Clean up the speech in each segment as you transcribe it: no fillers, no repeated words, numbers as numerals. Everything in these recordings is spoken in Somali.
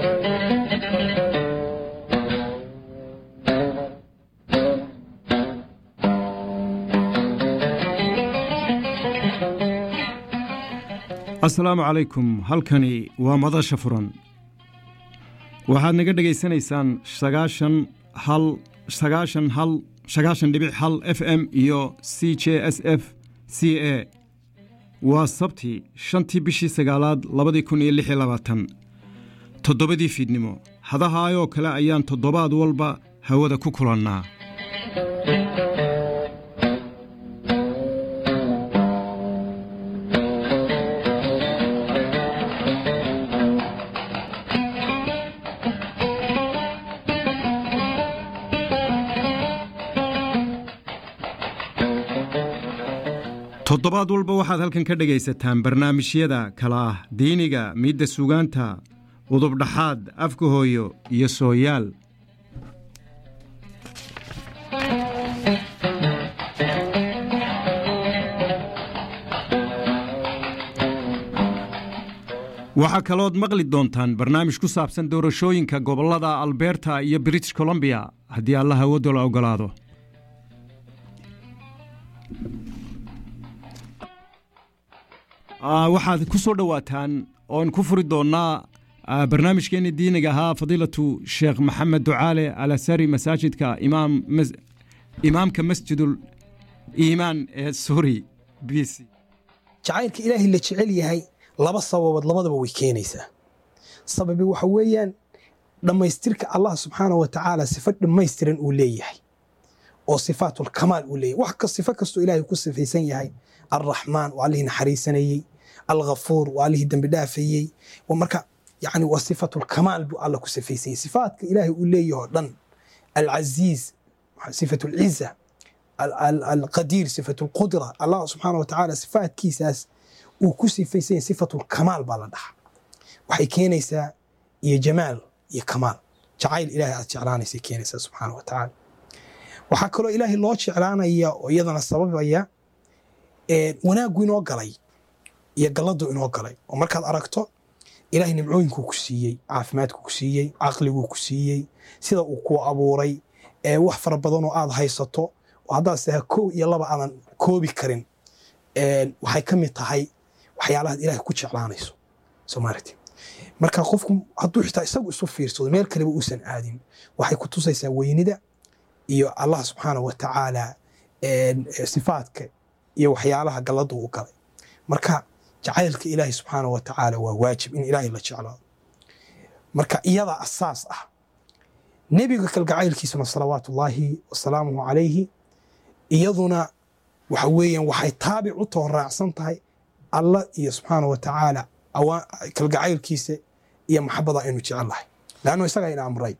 asalaamu calaykum halkani waa madasha furan waxaad naga dhegaysanaysaan 9.1 FM iyo CJSF CA waa sabti 5 bishii 9aad 2026 toddobadii fiidnimo hadahaayoo kale ayaan toddobaad walba hawada ku kulannaa toddobaad walba waxaad halkan ka dhagaysataan barnaamijyada kala ah diiniga midda suugaanta udub dhaxaad afka hooyo iyo sooyaal waxaa kalood maqli doontaan barnaamij ku saabsan doorashooyinka gobollada Alberta iyo British Columbia haddii Allah waddo la ogolaado waxaad ku soo dhawaataan oon ku furi doonaa barnaamijkeena diiniga ahaa fadiilatu Sheekh Maxamed Ducaale Al-Asari masaajidka imaamka masjidul iimaan ee Suuri BC jacaylka ilaahay la jecel yahay laba sababood labadaba way keenaysaa sababi waxa weeyaan dhamaystirka Allah subhanahu wa ta'ala sifad dhamaystiran uu leeyahay oo sifaatul kamaal uu leeyahay wax ka sifo kasto ilaahay ku sifaysan yahay الرحمن وعليه نحريسني الغفور وعليه دم بدافعي ومركا يعني وصفة الكمال بو الله كسفيسين صفات إلهي أوليه دن العزيز صفة العزة القدير صفة القدرة الله سبحانه وتعالى صفات كيساس وكسفيسين صفة الكمال بالله وحي كينيسا يا جمال يا كمال جعيل إلهي أتشعلاني سي كينيسا سبحانه وتعالى وحكروا إلهي الله تشعلانا إياه ويضنا السبب إياه wanaagu inoo galay iyo galadu inoo galay oo markaad aragto ilaahay nimcooyinku ku siiyay caafimaadku ku siiyay aqligu ku siiyay sida uu ku abuuray wax fara badan oo aad haysato oo hadaa saha koob iyo laba aan koobi karin waxay kamid tahay waxyaalaha ilaahay ku jeclaanayso Soomaaliyeed marka qofku hadduu xitaa isagu isu fiirsado meel kale uu san aadin waxay ku tusaysaa weynida iyo Allah subhanahu wa ta'ala sifaadka iyo waxyaalaha galadu u galay marka jacaylka ilaahay subhanahu wa ta'ala waa waajib in ilaahay la jeclaado marka iyada asaas ah nabiga kalgacaylkiisa salawaatullaahi wa salaamuhu alayhi iyaduna waxa weeyaan waxay taabic u toorraacsan tahay Allah iyo subhanahu wa ta'ala kalgacaylkiisa iyo maxabada inuu jecelahay laana isaga ina amray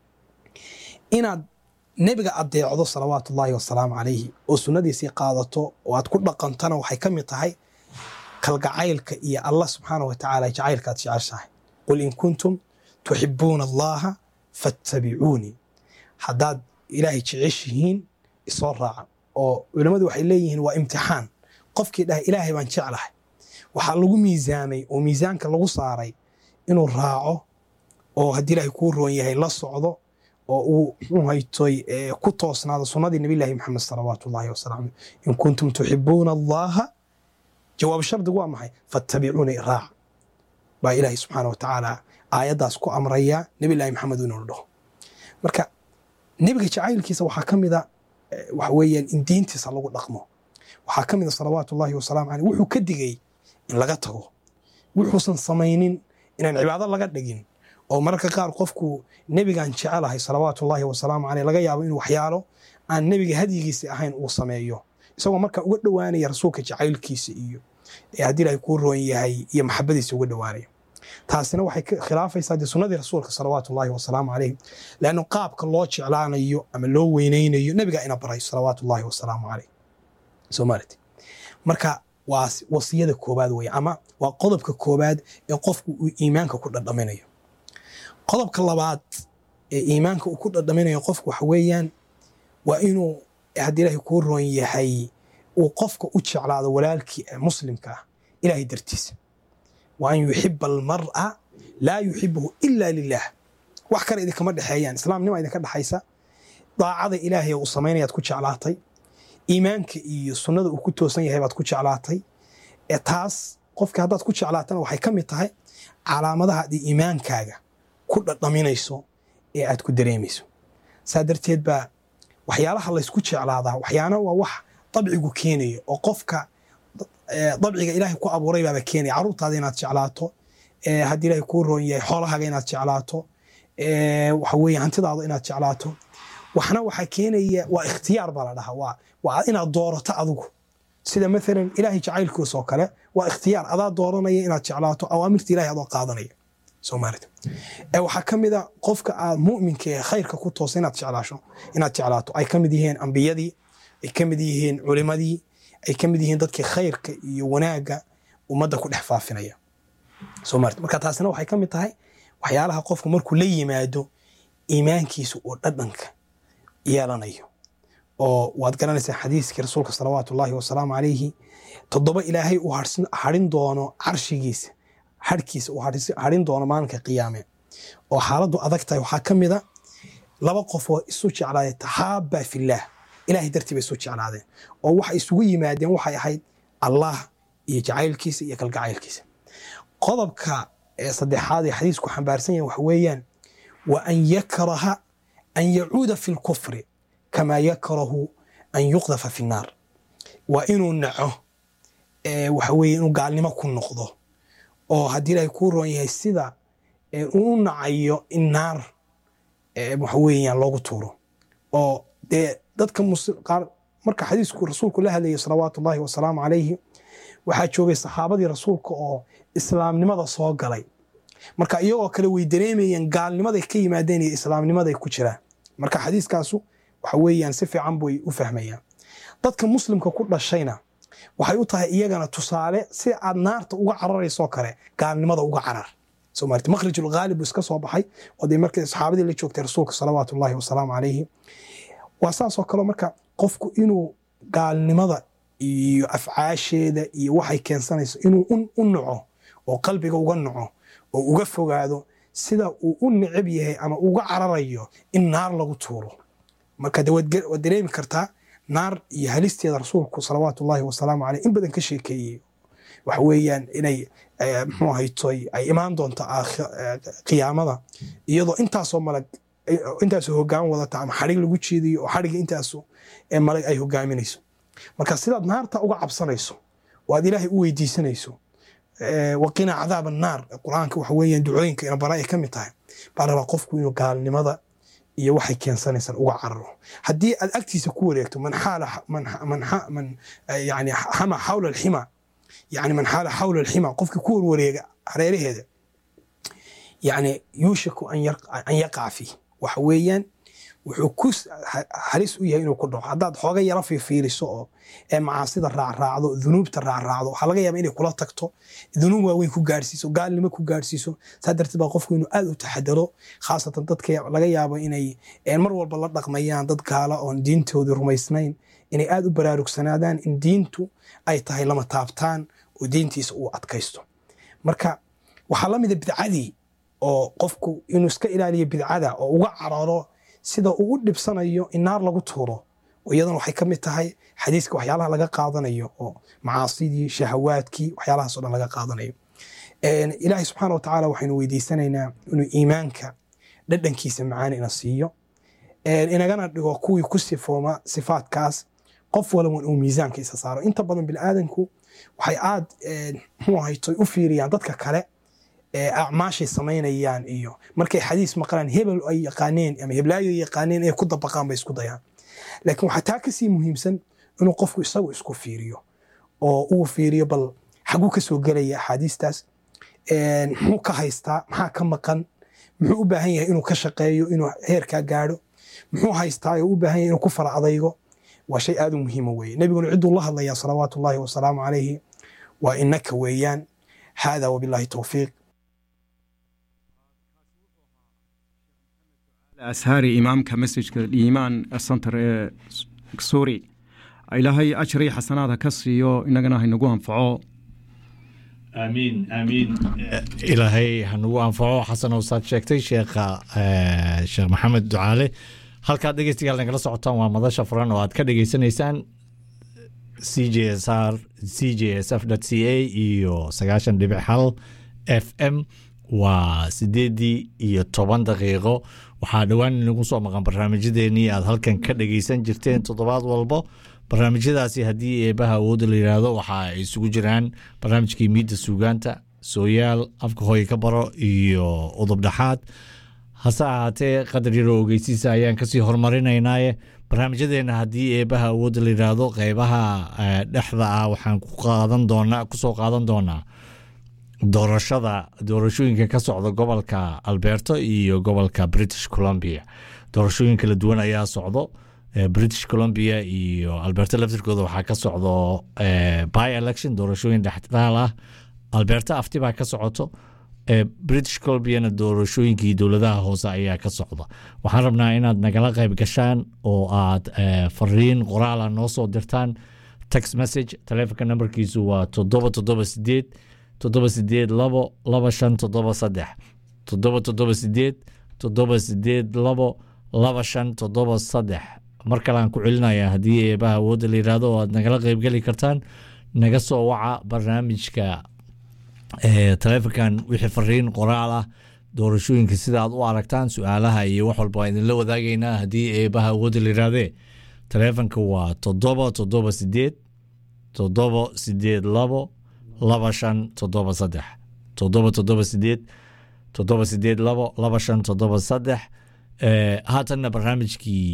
inaad nabiga adeecdo salawaatullaahi wa salaamu alayhi oo sunnadiisa qaadato oo aad ku dhaqantana waxay kamid tahay kalgacaylka iyo Allah subhanahu wa ta'ala jacaylka aad jeceshahay qul in kuntum tuhibbuna Allah fattabi'uni hadad ilaahi jeceshihiin isoo raaca oo culimadu waxay leeyihiin waa imtixaan qofkii dhahay ilaahi baan jecelahay waxa lagu miisaamay oo miisaanka lagu saaray inuu raaco oo hadii ilaahi ku roon yahay la socdo oo uu haytay ku toosnaado sunnadii nabiga Muhammad sallallahu wa sallam in kuntum tuhibbuna Allah jawaab shardi waa maxay fattabi'uni raac ba ilaahi subhanahu wa ta'ala aayadaas ku amraya nabiga Muhammad inuu dhaho marka nabiga jacaylkiisa waxa kamida waxa weeyaan in diintiisa lagu dhaqmo waxa kamida sallallahu wa sallam alayhi wuxuu ka digay in laga tago wuxuusan sameeynin inaan cibaado laga dhigin oo marka qaar qofku nabigan jecelahay salawaatullaahi wa salaamu alayhi laga yaabo inuu waxyaalo aan nabiga hadigiisa ahayn uu sameeyo isagoo marka uga dhawaanaya rasuulka jacaylkiisa iyo hadii ay ku roon yahay iyo maxabadiisa uga dhawaanaya taasina waxay khilaafaysaa sunnadii rasuulka salawaatullaahi wa salaamu alayhi laana qaabka loo jeclaanayo ama loo weyneynayo nabiga ina baray salawaatullaahi wa salaamu alayhi Soomaaliyeed marka waa wasiyada koobaad way ama waa qodobka koobaad ee qofku uu iimaanka ku dhadhaminayo qodobka labaad ee iimaanka uu ku dhadhaminayo qofku waxa weeyaan waa inuu hadii ilaahay ku roon yahay uu qofka u jeclaado walaalkii muslimka ilaahay dartiisa wa an yuhibba al-mar'a laa yuxibuhu ila lilah wax kale idinkama dhexeeyaan islaamnima idinka dhexaysa daacada ilaahay uu samaynayaad ku jeclaatay iimaanka iyo sunnada uu ku toosan yahay baad ku jeclaatay taas qofka haddaad ku jeclaatana waxay ka mid tahay calaamadaha haddii iimaankaaga ku dhadhaminayso ee aad ku dareemayso saa darteed baa waxyaalaha laysku jeclaadaa waxyaana waa wax dabcigu keenayo oo qofka dabciga ilaahay ku abuuray baaba keenaya carruurtaada inaad jeclaato haddii ilaahay kuu roon yahay xoolahaaga inaad jeclaato waxa weeye hantidaada inaad jeclaato waxna waxaa keenaya waa ikhtiyaar baa la dhahaa waa inaad doorato adigu sida maalan ilaahay jacaylkiisa oo kale waa ikhtiyaar adaa dooranaya inaad jeclaato awaamirta ilaahay adoo qaadanaya soomaalida waxaa ka mid a qofka aad mu'minka ee khayrka ku toosa inaad jeclaato ay ka mid yihiin ambiyadii ay ka mid yihiin culimadii ay ka mid yihiin dadkii khayrka iyo wanaagga ummadda ku dhex faafinaya soomaalida marka taasina waxay ka mid tahay waxyaalaha qofku markuu la yimaado iimaankiisa oo dhadhanka yeelanayo oo waad garanaysaa xadiiskii rasuulka salawaatullaahi wasalaamu calayhi 7 ilaahay uu harin doono carshigiisa harkiisa uu harin doono maalinka qiyaame oo xaaladdu adag tahay waxaa ka mid a 2 qof oo isu jeclaaday tahaaba fillaah ilaahay dartii bay isu jeclaadeen oo waxay isugu yimaadeen waxay ahayd allah iyo jacaylkiisa iyo kalgacaylkiisa qodobka saddexaad ee xadiisku xambaarsan yahay waxa weeyaan wa an yakraha an yacuuda fi lkufri kama yakrahu an yuqdafa fi nnaar waa inuu naco waxa weeye inuu gaalnimo ku noqdo oo haddii ilaahay kuu roon yahay sida uu nacayo in naar waxa weeyaan loogu tuuro oo dee dadka qaar marka xadiisku rasuulku la hadlayay salawaatullaahi wasalaamu calayhi waxaa joogay saxaabadii rasuulka oo islaamnimada soo galay marka iyagoo kale way dareemayeen gaalnimaday ka yimaadeen iyo islaamnimaday ku jiraan marka xadiiskaasu waxa weeyaan si fiican bay u fahmayaan dadka muslimka ku dhashayna waxay u tahay iyagana tusaale si aad naarta uga cararayso kale gaalnimada uga carar Soomaalida makhrijul ghalib iska soo baxay oo day markay saxaabadii la joogtay rasuulka salawaatullaahi wasalaamu calayhi wasaasoo kale marka qofku inuu gaalnimada iyo afcaasheeda iyo waxay keensanayso inuu u naco oo qalbiga uga naco oo uga fogaado sida uu u neceb yahay ama uga cararayo in naar lagu tuuro marka waad dareemi kartaa naar iyo halisteeda rasuulku salawaatullaahi wasalaamu calayhi in badan ka sheekeeyey waxa weeyaan inay muxuu ahaytoy ay imaan doonto qiyaamada iyadoo intaasoo malag intaasoo hoggaan wadata ama xadhig lagu jeediyo oo xadhiga intaasoo malag ay hoggaaminayso marka sidaad naarta uga cabsanayso oo aad ilaahay u weydiisanayso waqina cadaab annaar qur-aanka waxa weeyaan ducooyinka ina bara ay ka mid tahay baa rabaa qofku inuu gaalnimada iyo waxay keensanaysan uga cararo haddii aad agtiisa ku wareegto man yani xama xawla alxima يعني من حال حول الحمى قفك كور وريق حريري هذا يعني يوشك أن يقع فيه وحويا وحكوس حريس وياه إنه كله حداد حاجة يرفي في رسوء معاصي الرع ذنوب الرع حلقة يا بيني كلها تكتو ذنوب وين كجارسيسو قال لي ما كجارسيسو صدر تبغى قفك إنه أذو تحدره خاصة ضدك لقى يا بيني المرور بالله ميان ضدك على أن دينته ودرميسنين inay aad u baraarugsanadaan in diintu ay tahay lama taabtaan oo diintiisa uu adkaysto marka waxa la mid ah bidcadii oo qofku inuu iska ilaaliyo bidcada oo uga cararo sida uu u dhibsanayo in naar lagu tuuro oo iyadan waxay ka mid tahay xadiiska waxyaalaha laga qaadanayo oo macaasidii shahawaadkii waxyaalahaas oo dhan laga qaadanayo ilaahay subxaanahu wa tacaala waxaynu weydiisanaynaa inuu iimaanka dhadhankiisa macaan ina siiyo inagana dhigo kuwii ku sifooma sifaadkaas qof walba uu miisaanka isa saaro inta badan bil aadanku waxay aad muxuu ahayto u fiiriyaan dadka kale acmaashay samaynayaan iyo markay xadiis maqlaan hebel ay yaqaaneen ama heblaayo yaqaaneen ay ku dabaqaan bay isku dayaan laakiin waxa taa ka sii muhiimsan inuu qofku isagu isku fiiriyo oo uu fiiriyo bal xaguu ka soo galaya xadiistaas muxuu ka haystaa maxaa ka maqan muxuu u baahan yahay inuu ka shaqeeyo inuu heerka gaadho muxuu haystaa oo u baahan yahay inuu ku fara adaygo waa shay aad u muhiim weeye nabiguna ciduu la hadlaya salawaatullaahi wasalaamu calayhi waa innaka weeyaan hada wabillahi tawfiiq أسهاري إمامك مسجد الإيمان السنتر سوري إلهي أجري حسنات كسيو إننا هنقوهم فعو آمين آمين. إلهي هنو أنفعو حسن وصاد شيكتي شيخ محمد دعالي halkaad dhegeystayaal nagala socotaan waa madasha furan oo aad ka dhegeysanaysaan cjsf.ca iyo 9.1 FM waa 8:10 daqiiqo. waxaa dhowaan inagu soo maqan barnaamijyadeennii aad halkan ka dhegeysan jirteen toddobaad walbo. barnaamijyadaasi haddii eebaha awoodda la yidhaahdo waxa ay isugu jiraan barnaamijkii miidda suugaanta, sooyaal, afka hooy ka baro iyo udub dhaxaad. hase ahaatee qadar yaroo ogeysiisa ayaan kasii horumarinaynaaye barnaamijyadeena haddii eebaha awoodda la yidhaahdo qeybaha dhexda ah waxaan kusoo qaadan doonaa doorashooyinka ka socda gobolka Alberta iyo gobolka British Columbia. doorashooyin kala duwan ayaa socdo. British Columbia iyo Alberta laftirkooda waxaa ka socdo by election, doorashooyin dhexdaal ah. Alberta afti baa ka socoto. British Columbiana doorashooyinkii dowladaha hoose ayaa ka socda. waxaan rabnaa inaad nagala qayb gashaan oo aad fariin qoraal ah noo soo dirtaan. text message taleefanka nambarkiisu waa 778 782 2573 778 mar kale aan ku celinayaa haddii eebaha awoodda la yidhaahdo oo aad nagala qaybgeli kartaan. naga soo waca barnaamijka taleefankan wixii fariin qoraal ah, doorashooyinka sida aad u aragtaan, su-aalaha iyo wax walba waa idinla wadaagaynaa haddii eebaha awoodda la yidhaahdee. taleefanka waa 778 782 2573 778 782 2573. haatanna barnaamijkii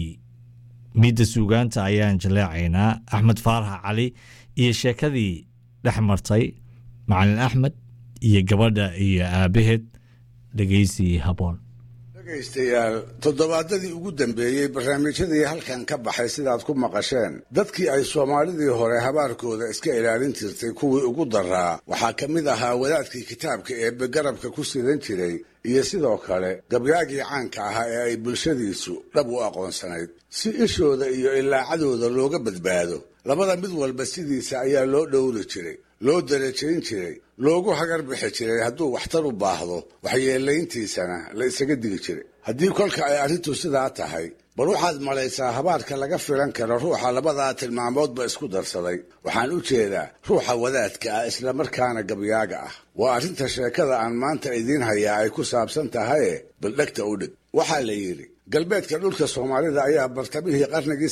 miidda suugaanta ayaan jaleecaynaa. axmed faarax cali iyo sheekadii dhex martay macalin axmed iyo gabadha iyo aabaheed. dhegeysi haboon. dhegaystayaal, toddobaadadii ugu dambeeyey barnaamijyadii halkan ka baxay sidaad ku maqasheen, dadkii ay soomaalidii hore habaarkooda iska ilaalin jirtay kuwii ugu daraa waxaa ka mid ahaa wadaadkii kitaabka eebbe garabka ku sidan jiray iyo sidoo kale gabyaagii caanka ahaa ee ay bulshadiisu dhab u aqoonsanayd. si ishooda iyo ilaacadooda looga badbaado, labada mid walba sidiisa ayaa loo dhowri jiray, loo darajayn jiray, loogu hagar bixi jiray hadduu waxtar u baahdo, waxyeelayntiisana la isaga digi jiray. haddii kolka ay arrintu sidaa tahay, bal waxaad malaysaa habaarka laga filan karo ruuxa labadaa tilmaamoodba isku darsaday. waxaan u jeedaa ruuxa wadaadka ah islamarkaana gabyaaga ah. waa arrinta sheekada aan maanta idiin hayaa ay ku saabsan tahaye baldhegta u dhig. waxaa la yidhi galbeedka dhulka soomaalida ayaa bartamihii qarnigii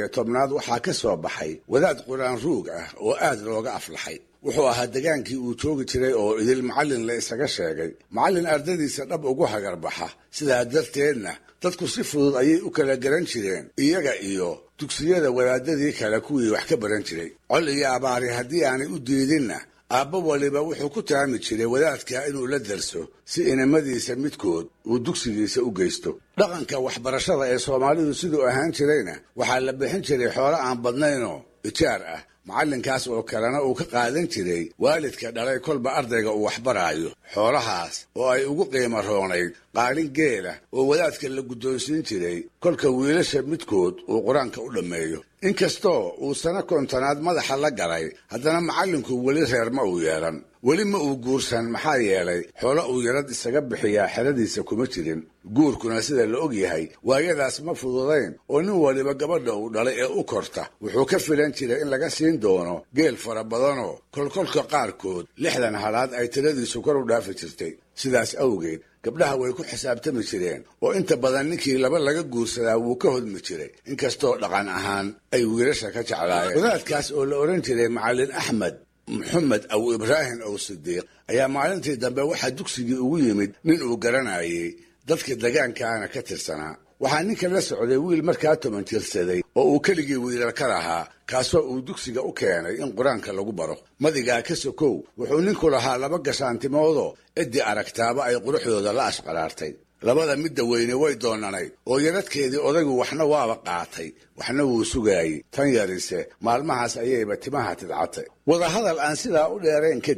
19 waxaa ka soo baxay wadaad quraan ruug ah oo aad looga aflaxay. wuxuu ahaa degaankii uu joogi jiray oo idil macallin la isaga sheegay, macallin ardadiisa dhab ugu hagarbaxa. sidaa darteedna dadku si fudud ayay u kala garan jireen iyaga iyo dugsiyada wadaadadii kale kuwii wax ka baran jiray. col iyo abaari haddii aanay u diidinna, aabba waliba wuxuu ku taami jiray wadaadka inuu la darso si inamadiisa midkood uu dugsigiisa u geysto. dhaqanka waxbarashada ee soomaalidu siduu ahaan jirayna waxaa la bixin jiray xoolo aan badnaynoo ijaar ah. macallinkaas oo kalena uu ka qaadan jiray waalidka dhalay kolba ardayga uu waxbaraayo. xoolahaas oo ay ugu qiimo roonayd qaalin geela oo wadaadka la guddoonsiin jiray kolka wiilasha midkood uu qur-aanka u dhammeeyo. inkastoo uu sano 50 madaxa la galay, haddana macallinku weli reer ma uu yeelan, weli ma uu guursan. maxaa yeelay xoolo uu yarad isaga bixiyaa xeradiisa kuma jirin. guurkuna sida la og yahay waayadaas ma fududayn oo nin waliba gabadha uu dhalay ee u korta wuxuu ka filan jiray in laga siin doono geel fara badanoo kolkolka qaarkood 60 halaad ay tiradiisu kor u dhaafi jirtay. sidaas awgeed gabdhaha way ku xisaabtami jireen oo inta badan ninkii laba laga guursadaa wuu ka hodmi jiray, inkastoo dhaqan ahaan ay wiilasha ka jeclaayeen. wadaadkaas oo la odhan jiray macallin axmed maxamed aw ibraahim ow sidiiq ayaa maalintii dambe waxaa dugsigii ugu yimid nin uu garanayay, dadka degaankaana ka tirsanaa. waxaa ninka la socday wiil markaa 10 jirsaday oo uu keligii wiilal ka lahaa, kaasoo uu dugsiga u keenay in qur-aanka lagu baro. madigaa ka sokow wuxuu ninku lahaa 2 gashaantimoodoo ciddii aragtaaba ay quruxdooda la ashqaraartay. labada midda weyne way doonanay oo yaradkeedii odaygu waxna waaba qaatay, waxna wuu sugaayey. tan yarise maalmahaas ayayba timaha tidcatay. wadahadal aan sidaa u dheerayn kadib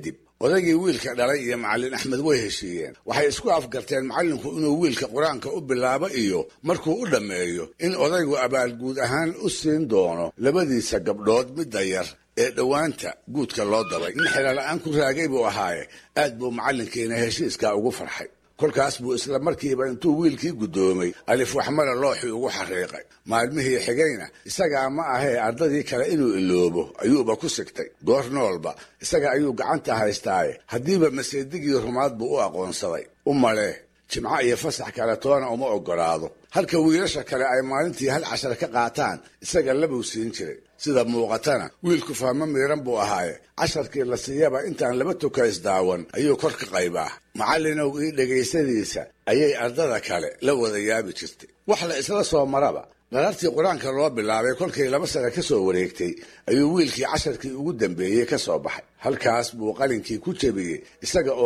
odaygii wiilka dhalay iyo macallin axmed way heshiiyeen waxay isku afgarteen macallinku inuu wiilka qur-aanka u bilaabo iyo markuu u dhammeeyo in odaygu abaalguud ahaan u siin doono labadiisa gabdhood midda yar ee dhowaanta guudka loo dabay nin xeelala-aan ku raagay buu ahaaye aad buu macallinkiina heshiiskaa ugu farxay kolkaas buu isla markiiba intuu wiilkii guddoomay alif waxmara looxii ugu xariiqay maalmihii xigayna isagaa ma ahee ardadii kale inuu iloobo ayuuba ku sigtay goor noolba isaga ayuu gacanta haystaaye haddiiba maseedigii rumaad buu u aqoonsaday u malee jimco iyo fasax kale toona uma oggolaado halka wiilasha kale ay maalintii hal cashar ka qaataan isaga labuu siin jiray sida muuqatana wiilku fahmo miiran buu ahaaye casharkii la siiyaba intaan laba tukays daawan ayuu kor ka qaybaa macallinow ii dhegaysadiisa ayay ardada kale la wada yaabi jirtay wax la isla soo maraba dhalartii qur-aanka loo bilaabay kolkay 2 sano ka soo wareegtay ayuu wiilkii casharkii ugu dambeeyey ka soo baxay halkaas buu qalinkii ku jebiyey isaga oo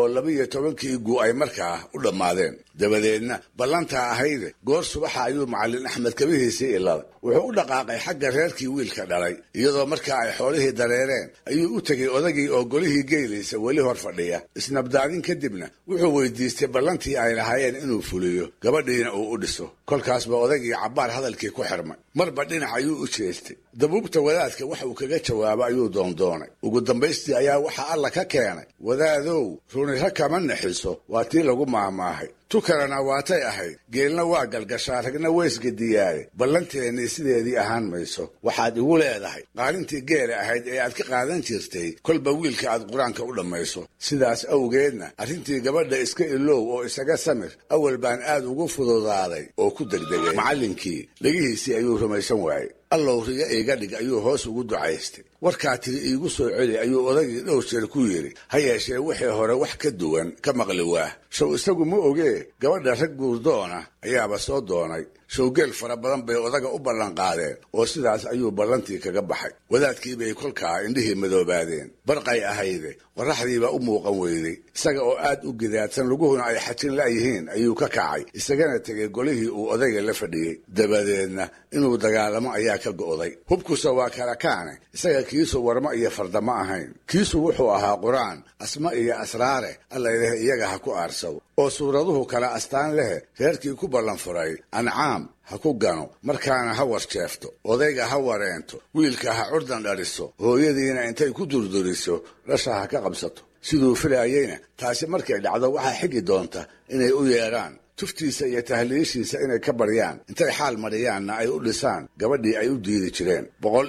12 guu ay markaa u dhammaadeen dabadeedna ballantaa ahayde goor subaxa ayuu macallin axmed kabihiisii ilada wuxuu u dhaqaaqay xagga reerkii wiilka dhalay iyadoo markaa ay xoolihii dareereen ayuu u tegey odagii oo golihii geelaysa weli hor fadhiya isnabdaadin kadibna wuxuu weydiistay ballantii ay lahaayeen inuu fuliyo gabadhiina uu u dhiso kolkaasba odagii cabbaar hadalkii ku xirmay marba dhinac ayuu u jeestay dabuubta wadaadka wax uu kaga jawaabo ayuu doondoonay ugu dambaystii ayaa waxaa alla ka keenay wadaadow runira kama naxiso waa tii lagu maamaahay tukarana waatay ahayd geelna waa galgashaa ragna weysgadiyaaye ballanteennii sideedii ahaan mayso waxaad igu leedahay qaalintii geela ahayd ee aad ka qaadan jirtay kolba wiilka aad qur-aanka u dhammayso sidaas awgeedna arrintii gabadha iska ilow oo isaga samir awal baan aad ugu fududaaday oo ku degdegay macallinkii dhegihiisii ayuu rumaysan waayey allow riga iiga dhig ayuu hoos ugu ducaystay warkaa tiri iigu soo celi ayuu odagii dhowr jeer ku yidhi ha yeeshee wixii hore wax ka duwan ka maqli waah show isagu ma ogee gabadha rag guurdoona ayaaba soo doonay showgeel fara badan bay odaga u ballanqaadeen oo sidaas ayuu ballantii kaga baxay wadaadkii bay kolkaa indhihii madoobaadeen barqay ahayde qorraxdiiba u muuqan weyday isaga oo aad u gidaadsan luguhuna ay xajin la'yihiin ayuu ka kacay isagana tegey golihii uu odayga la fadhiyey dabadeedna inuu dagaalamo ayaa ka go'day hubkusa waa kala kaane isaga kiisu warmo iyo fardama ahayn kiisu wuxuu ahaa qur-aan asma iyo asraare alla ileh iyaga ha ku aarsado oo suuraduhu kala astaan leh reerkii ku ballan furay ancaam ha ku gano markaana ha warjeefto odayga ha wareento wiilka ha curdan dhaliso hooyadiina intay ku durduriso dhasha ha ka qabsato siduu filaayeyna taasi markay dhacdo waxaa xigi doonta inay u yeedhaan tuftiisa iyo tahliishiisa inay ka baryaan intay xaal mariyaanna ay u dhisaan gabadhii ay u diidi jireen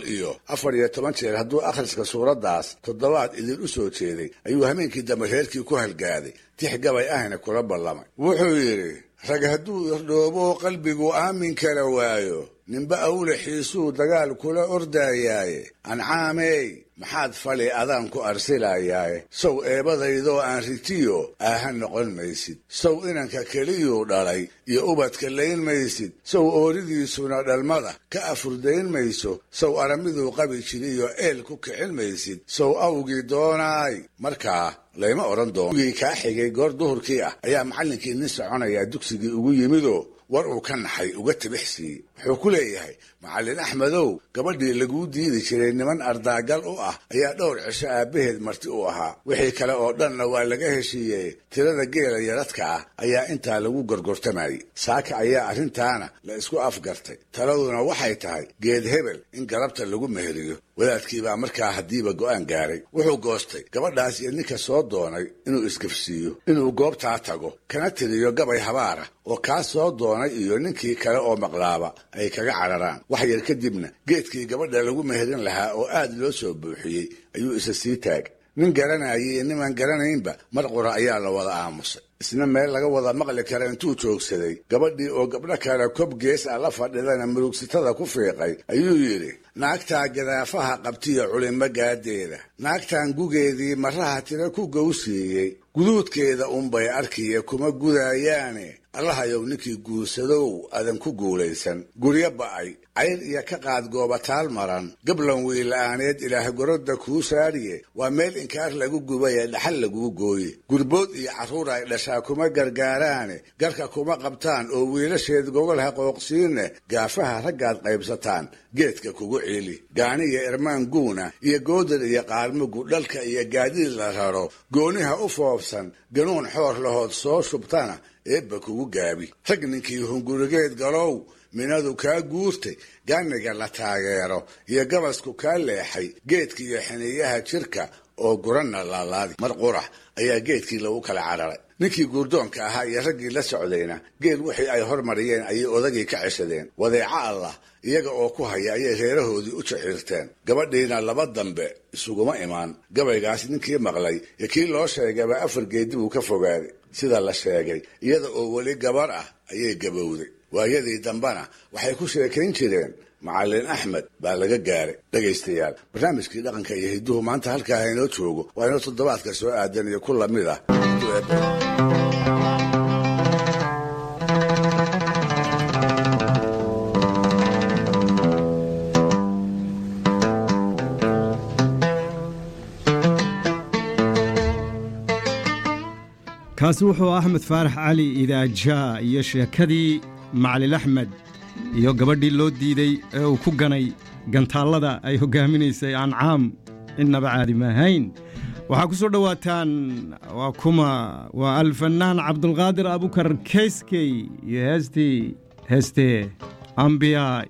114 jeer hadduu akhriska suuraddaas 7 idin u soo jeeday ayuu habeenkii dambe reerkii ku halgaaday tix gabay ahna kula ballamay wuxuu yidhi rag hadduu irdhoobo qalbigu aamin kala waayo ninba awle xiisuu dagaal kula ordayaaye ancaamey maxaad fali adaan ku arsilayaaye sow eebadaydoo aan ritiyo aaha noqon maysid sow inanka keliyuu dhalay iyo ubadka layn maysid sow ooridiisuna dhalmada ka afurdayn mayso sow aramiduu qabi jiriyo eel ku kicin maysid sow awgii doonaay markaa layma odhan doono ugii kaa xigay goor duhurkii ah ayaa macallinkii nin soconayaa dugsigii ugu yimidoo war uu ka naxay uga tibixsiiyey wuxuu ku leeyahay macallin axmedow gabadhii laguu diidi jiray niman ardaagal u ah ayaa dhowr cisho aabbaheed marti u ahaa wixii kale oo dhanna waa laga heshiiyey tirada geela yaradka ah ayaa intaa lagu gorgortamayey saaka ayaa arrintaana la isku afgartay taladuna waxay tahay geed hebel in galabta lagu meheriyo wadaadkiibaa markaa haddiiba go'aan gaaray wuxuu goostay gabadhaas iyo ninka soo doonay inuu isgafsiiyo inuu goobtaa tago kana tiriyo gabay habaara oo kaa soo doonay iyo ninkii kale oo maqlaaba ay kaga cararaan wax yar kadibna geedkii gabadha lagu meherin lahaa oo aad loo soo buuxiyey ayuu isa sii taagay nin garanayay iyo nimaan garanaynba mar qura ayaa la wada aamusay isna meel laga wada maqli kara intuu joogsaday gabadhii oo gabdho kale kob gees ah la fadhidana murugsitada ku fiiqay ayuu yidhi naagtaa gadaafaha qabtiyo culimo gaadeeda naagtan gugeedii maraha tira ku gowsiiyey guduudkeeda unbay arkiya kuma gudaayaane allahayow ninkii guursadow adan ku guulaysan guryo ba'ay cayr iyo ka qaad goobataal maran gablan wiila'aaneed ilaah gorodda kuu saariye waa meel inkaar lagu gubaya dhaxal laguu gooye gurbood iyo carruur ay dhashaa kuma gargaaraane garka kuma qabtaan oo wiilasheed gogol ha qooqsiine gaafaha raggaad qaybsataan geedka kugu ciili gaani iyo irmaan guuna iyo goodar iyo qaarmugu dhalka iyo gaadiid la raro gooniha u foofsan ganuun xoor lahood soo shubtana eebba kugu gaabi rag ninkii hungurigeed galow minadu kaa guurtay gaaniga la taageero iyo gabasku kaa leexay geedka iyo xiniyaha jirka oo guranna laalaadi mar qurax ayaa geedkii lagu kala cararay ninkii guurdoonka ahaa iyo raggii la socdayna geed wixii ay hormariyeen ayay odagii ka ceshadeen wadeeca allah iyaga oo ku haya ayay reerahoodii u jaxiirteen gabadhiina laba dambe isuguma imaan gabaygaas ninkii maqlay iyo kii loo sheegayba 4 geedi buu ka fogaaday sida la sheegay iyada oo weli gabar ah ayay gabowday waayadii dambana waxay ku sheekayn jireen macallin axmed baa laga gaaray dhegaystayaal barnaamijkii dhaqanka iyo hidduhu maanta halkaa haynoo joogo waa inoo toddobaadka soo aadan iyo ku lamid ah kaasi wuxuu axmed faarax cali idaajaa iyo sheekadii macallin axmed iyo gabadhii loo diiday ee uu ku ganay gantaallada ay hoggaaminaysay ancaam innaba caadi maahayn waxaa ku soo dhowaataan waa alfanaan cabdulqaadir abukar kayskey iyo heestee ambiyaay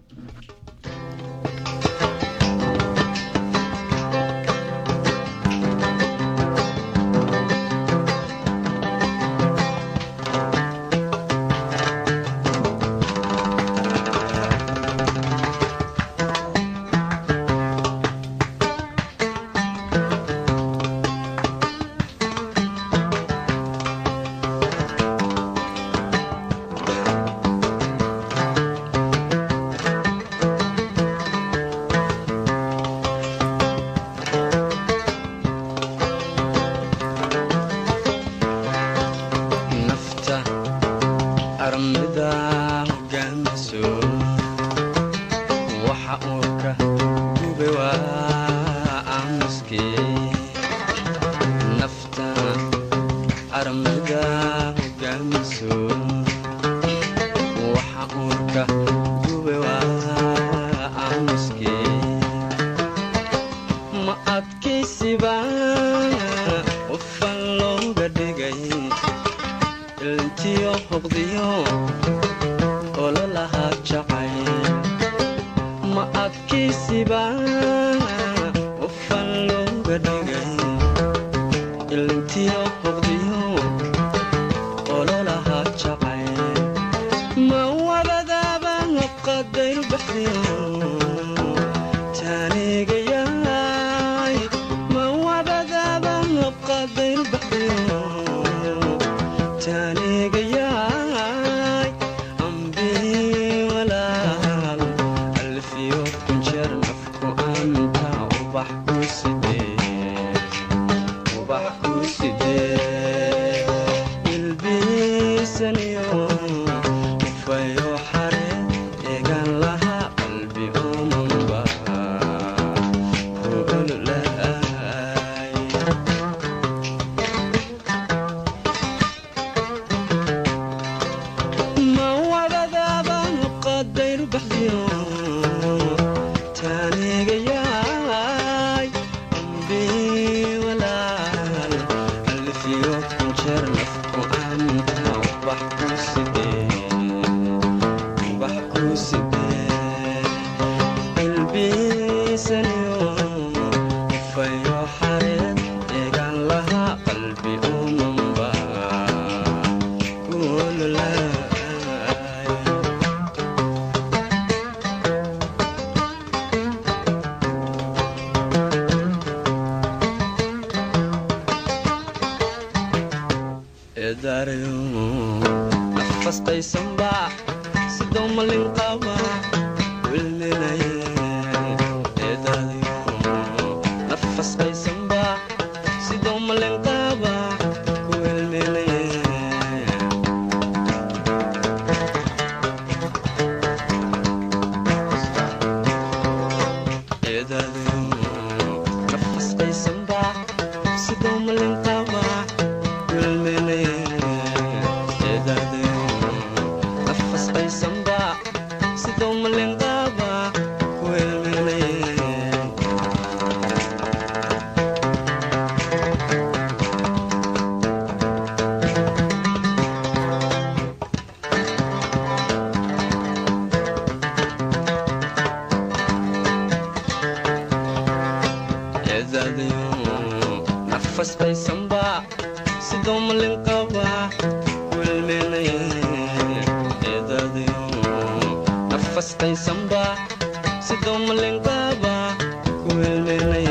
nafastay samba sidoo malin qaba kulmenay eedadiyo nafastay samba sidoo malin qaba kulmenay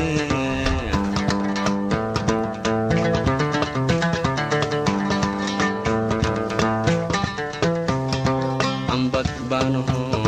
ambad bano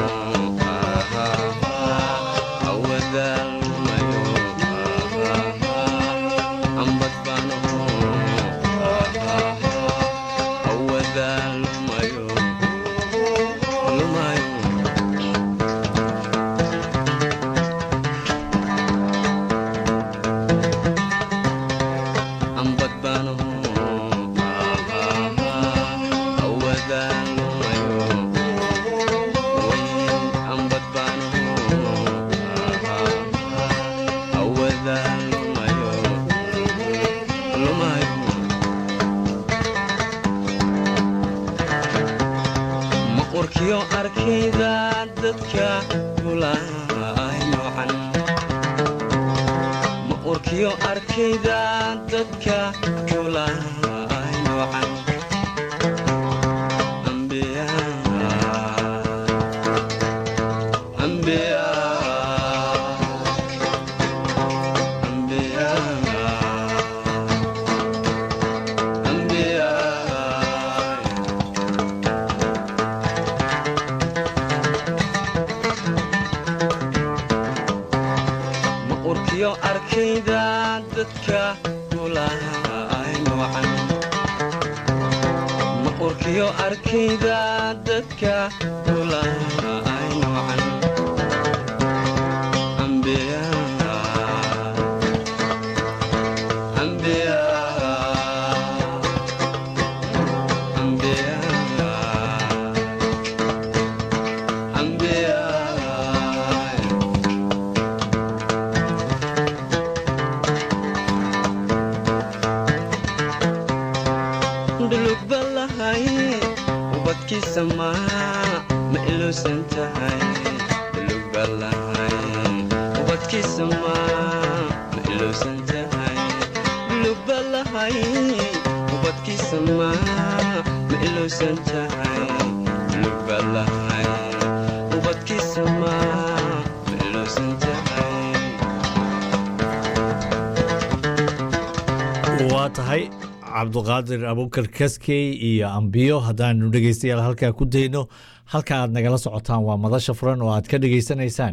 waa tahay cabduqaadir abukar kaskey iyo ambiyo haddaanu dhegeystayaal halkaa ku dayno halka aad nagala socotaan waa madasha furan oo aad ka dhegeysanaysaan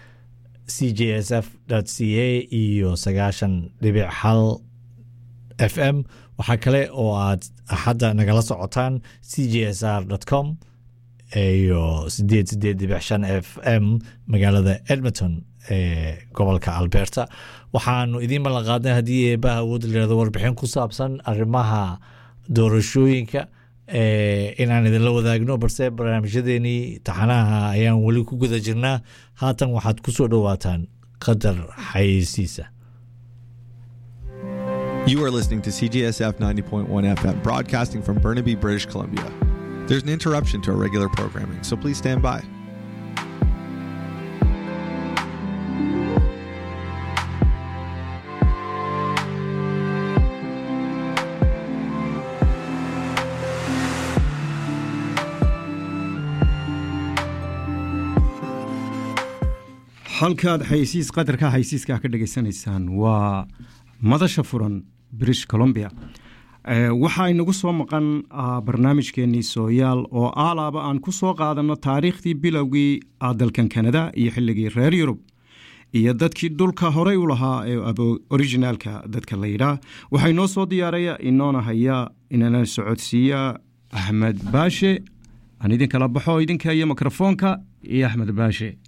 cjsf.ca iyo 9.1 FM waxaa kale oo aad axadda nagala socotaan cjsr.com iyo 8.5 FM magaalada Edmonton ee gobolka Alberta waxaanu idiin ballan qaadnay haddii eebaha awood leedo warbixin ku saabsan arrimaha doorashooyinka inaan idinla wadaagno balse barnaamijyadeennii taxanaha ayaan weli ku guda jirnaa haatan waxaad ku soo dhowaataan qadar xayeysiisa. You are listening to CJSF 90.1 FM, broadcasting from Burnaby, British Columbia. There's an interruption to our regular programming, so please stand by. halkaad xayeysiis qadarka xayeysiiska ka dhageysanaysaan waa madasha furan British Columbia waxa inagu soo maqan barnaamijkeennii sooyaal oo aalaaba aan ku soo qaadano taariikhdii bilowgii dalkan Canada iyo xilligii reer Yurub iyo dadkii dhulka horey u lahaa ee originalka dadka la yiraahdo waxay noo soo diyaaraya inoona haya inana socodsiiya Ahmed Baashe aan idin kala baxo idinka iyo mikrofoonka iyo Ahmed Baashe